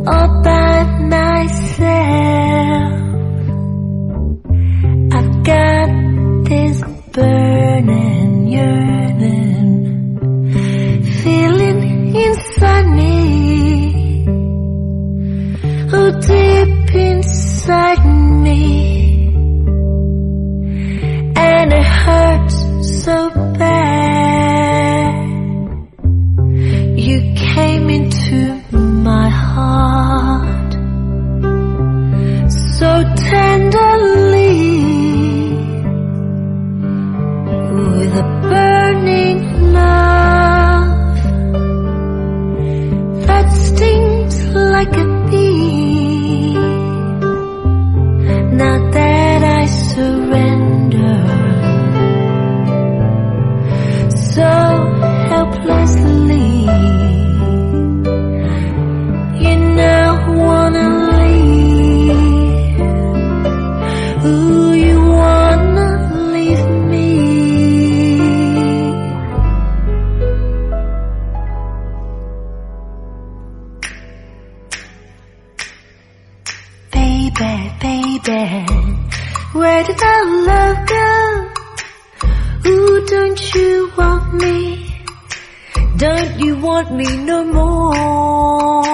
all by myself. I've got this burning, yearning feeling inside me, oh deep inside me, and it hurts so bad. You came into my heart so tenderly, with a burning love that stings like a bee. Now that I surrender so helplessly, you now wanna leave. Ooh, you wanna leave me. Baby, baby, where did our love go? Ooh, don't you want me? Don't you want me no more?